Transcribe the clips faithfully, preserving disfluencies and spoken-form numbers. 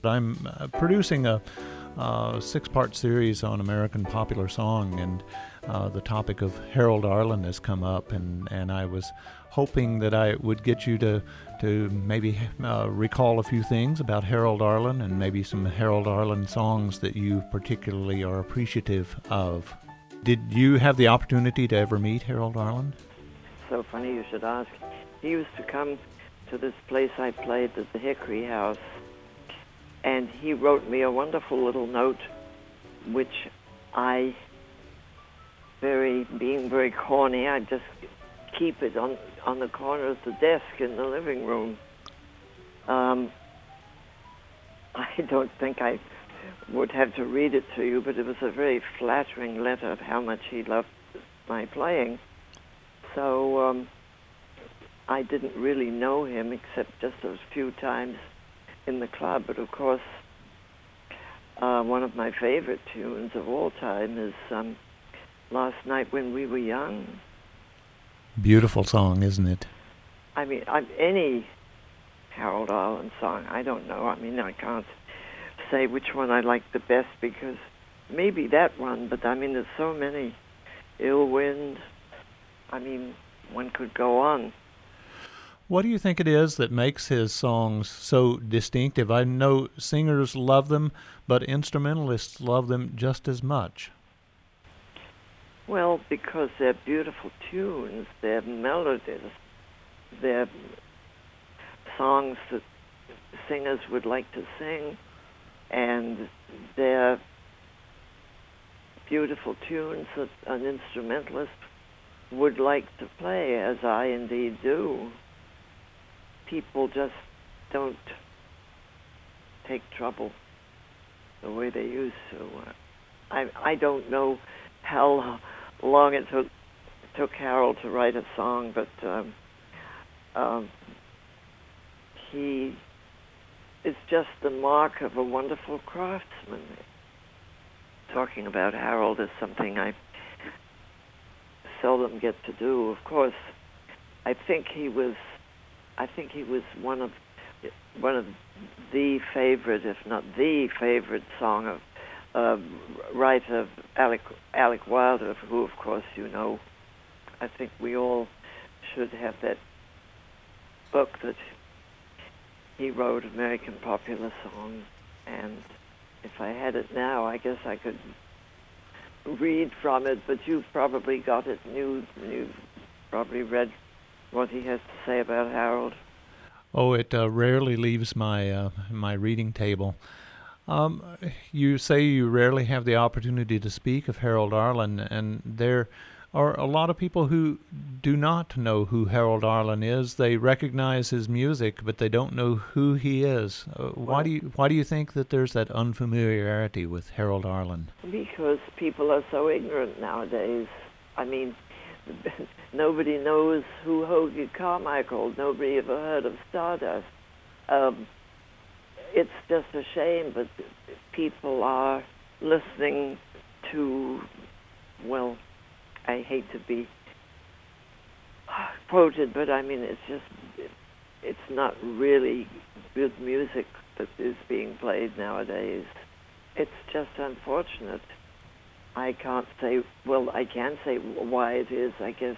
I'm uh, producing a uh, six-part series on American popular song, and uh, the topic of Harold Arlen has come up, and, and I was hoping that I would get you to to maybe uh, recall a few things about Harold Arlen and maybe some Harold Arlen songs that you particularly are appreciative of. Did you have the opportunity to ever meet Harold Arlen? So funny you should ask. He used to come to this place I played at the Hickory House, and he wrote me a wonderful little note, which I, very being very corny, I just keep it on, on the corner of the desk in the living room. Um, I don't think I would have to read it to you, but it was a very flattering letter of how much he loved my playing. So um, I didn't really know him except just a few times in the club. But of course, uh, one of my favorite tunes of all time is um, Last Night When We Were Young. Beautiful song, isn't it? I mean, I'm, any Harold Arlen song, I don't know. I mean, I can't say which one I like the best because maybe that one, but I mean, there's so many. Ill Wind. I mean, one could go on. What do you think it is that makes his songs so distinctive? I know singers love them, but instrumentalists love them just as much. Well, because they're beautiful tunes, they're melodies, they're songs that singers would like to sing, and they're beautiful tunes that an instrumentalist would like to play, as I indeed do. People just don't take trouble the way they used to. I I don't know how long it took took Harold to write a song, but um, um, he is just the mark of a wonderful craftsman. Talking about Harold is something I seldom get to do. Of course, I think he was, I think he was one of one of the favorite, if not the favorite, song of uh, writer of Alec Alec Wilder, who, of course, you know. I think we all should have that book that he wrote, American Popular Songs, and if I had it now, I guess I could read from it, but you've probably got it, and you, you've probably read what he has to say about Harold. Oh, it uh, rarely leaves my uh, my reading table. Um, you say you rarely have the opportunity to speak of Harold Arlen, and there are a lot of people who do not know who Harold Arlen is. They recognize his music, but they don't know who he is. Uh, why Well, do you why do you think that there's that unfamiliarity with Harold Arlen? Because people are so ignorant nowadays. I mean, nobody knows who Hoagy Carmichael. Nobody ever heard of Stardust. Um, it's just a shame, but people are listening to, well, I hate to be quoted, but I mean, it's just, it's not really good music that is being played nowadays. It's just unfortunate. I can't say, well, I can say why it is. I guess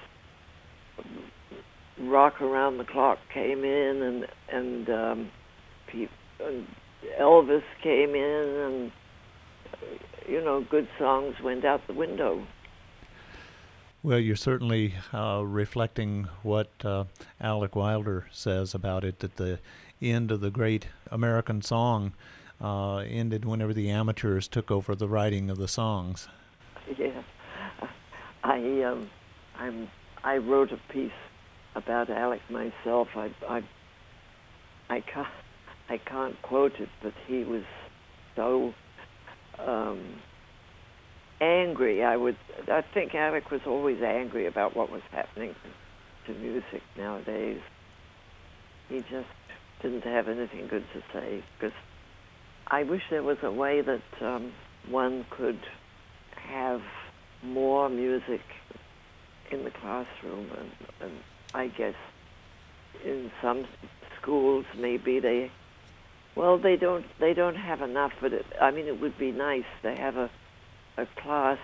Rock Around the Clock came in, and, and, um, pe- and Elvis came in, and, you know, good songs went out the window. Well, you're certainly uh, reflecting what uh, Alec Wilder says about it, that the end of the great American song uh, ended whenever the amateurs took over the writing of the songs. Yeah, I um, I'm I wrote a piece about Alec myself. I I I can't I can't quote it, but he was so um, angry. I would I think Alec was always angry about what was happening to, to music nowadays. He just didn't have anything good to say. Because I wish there was a way that um, one could have more music in the classroom, and, and I guess in some schools maybe they Well, they don't they don't have enough, but it, I mean, it would be nice to have a a class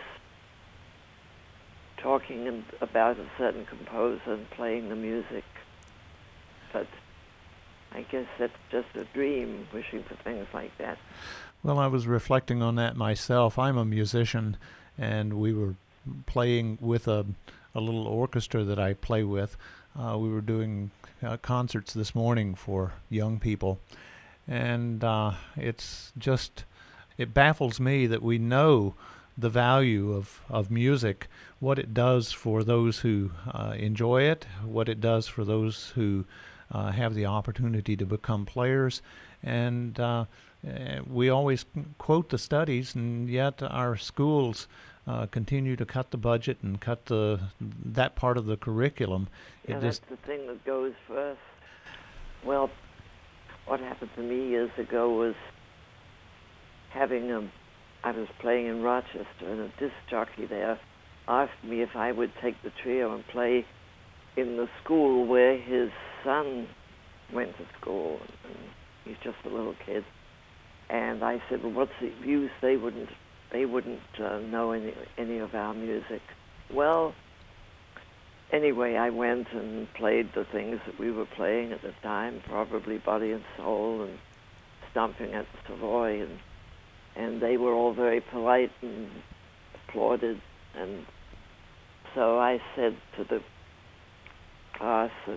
talking in, about a certain composer and playing the music. But I guess that's just a dream, wishing for things like that. Well, I was reflecting on that myself. I'm a musician, and we were playing with a, a little orchestra that I play with. Uh, we were doing uh, concerts this morning for young people, and uh, it's just, it baffles me that we know the value of, of music, what it does for those who uh, enjoy it, what it does for those who uh, have the opportunity to become players, and uh, we always quote the studies, and yet our schools uh, continue to cut the budget and cut the that part of the curriculum. Yeah, it that's just, the thing that goes first. Well, what happened to me years ago was having a, I was playing in Rochester, and a disc jockey there asked me if I would take the trio and play in the school where his son went to school. And he's just a little kid. And I said, well, what's the use? They wouldn't, they wouldn't uh, know any any of our music. Well, anyway, I went and played the things that we were playing at the time, probably Body and Soul and Stomping at the Savoy, and and they were all very polite and applauded. And so I said to the class, that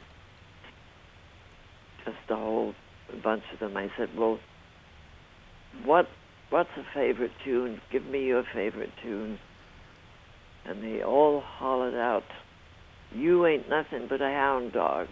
just a whole bunch of them, I said, well, What what's a favorite tune? Give me your favorite tune. And they all hollered out, "You ain't nothing but a hound dog."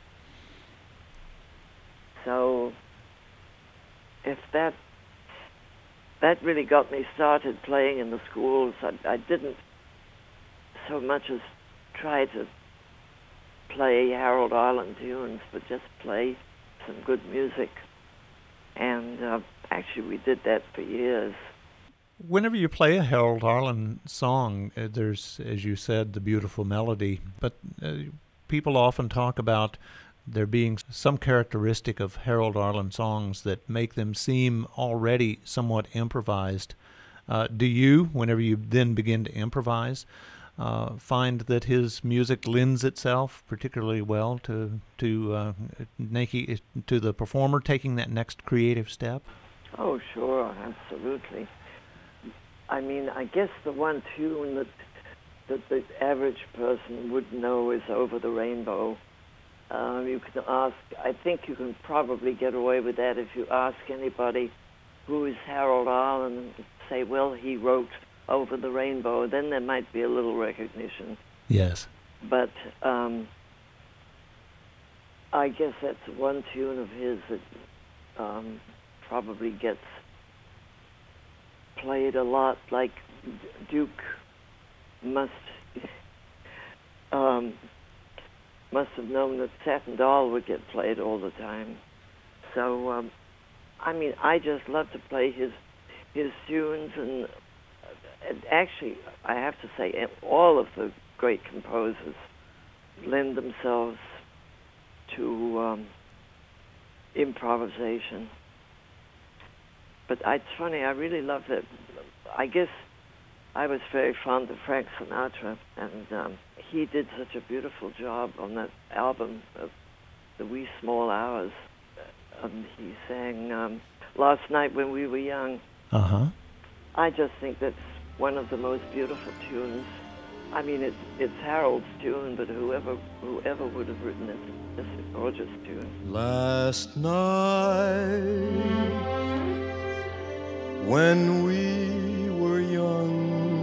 So if that that really got me started playing in the schools. I, I didn't so much as try to play Harold Arlen tunes, but just play some good music. And uh, actually, we did that for years. Whenever you play a Harold Arlen song, uh, there's, as you said, the beautiful melody, but uh, people often talk about there being some characteristic of Harold Arlen songs that make them seem already somewhat improvised. Uh, do you, whenever you then begin to improvise, uh, find that his music lends itself particularly well to to uh, Nike, to the performer taking that next creative step? Oh, sure, absolutely. I mean, I guess the one tune that that the average person would know is "Over the Rainbow." Um, you can ask, I think you can probably get away with that if you ask anybody who is Harold Arlen and say, well, he wrote "Over the Rainbow," then there might be a little recognition. Yes. But um, I guess that's one tune of his that um, probably gets played a lot, like Duke must um, must have known that Satin Doll would get played all the time. So, um, I mean, I just love to play his his tunes, and, and actually, I have to say, all of the great composers lend themselves to um, improvisation. But it's funny, I really love that. I guess I was very fond of Frank Sinatra, and um, he did such a beautiful job on that album of The Wee Small Hours. Um, he sang um, Last Night When We Were Young. Uh-huh. I just think that's one of the most beautiful tunes. I mean, it's it's Harold's tune, but whoever whoever would have written it, it's a gorgeous tune. Last night, when we were young,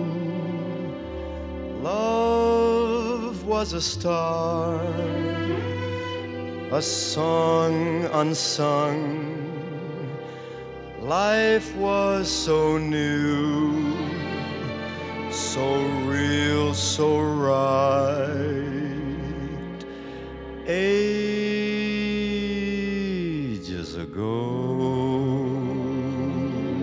love was a star, a song unsung. Life was so new, so real, so right. Ages ago,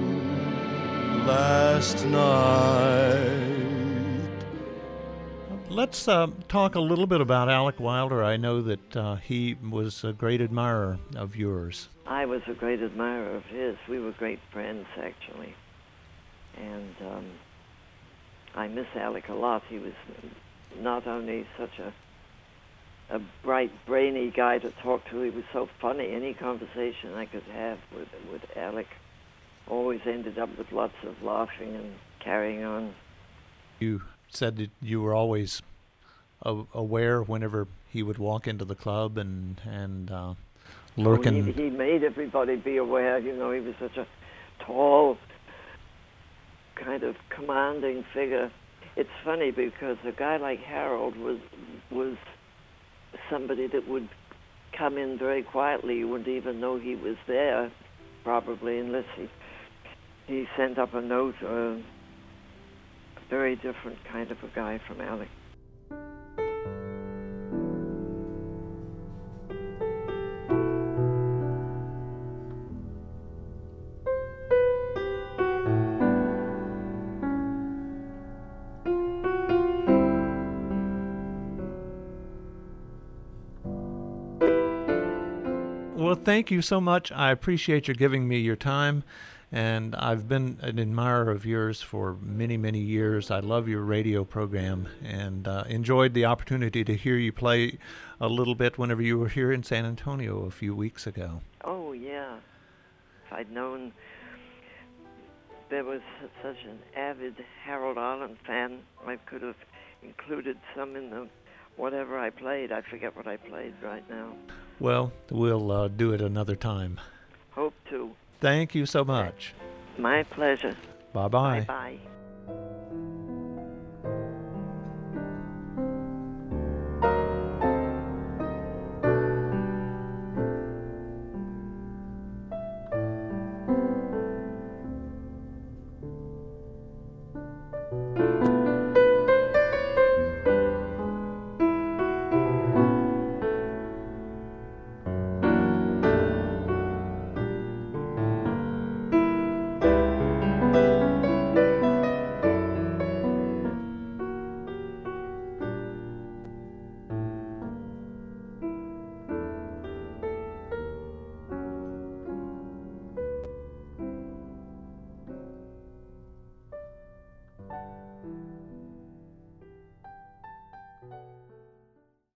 last night. let's uh, talk a little bit about Alec Wilder. I know that uh, he was a great admirer of yours. I was a great admirer of his. We were great friends, actually. And um, I miss Alec a lot. He was not only such a a bright, brainy guy to talk to, he was so funny. Any conversation I could have with with Alec always ended up with lots of laughing and carrying on. You said that you were always a- aware whenever he would walk into the club and and uh, lurking. Oh, he, he made everybody be aware. You know, he was such a tall, kind of commanding figure. It's funny because a guy like Harold was was somebody that would come in very quietly. You wouldn't even know he was there, probably, unless he he sent up a note. Uh, a very different kind of a guy from Alec. Well, thank you so much. I appreciate your giving me your time, and I've been an admirer of yours for many, many years. I love your radio program and uh, enjoyed the opportunity to hear you play a little bit whenever you were here in San Antonio a few weeks ago. Oh, yeah. If I'd known there was such an avid Harold Arlen fan, I could have included some in the whatever I played. I forget what I played right now. Well, we'll uh, do it another time. Hope to. Thank you so much. My pleasure. Bye-bye. Bye-bye.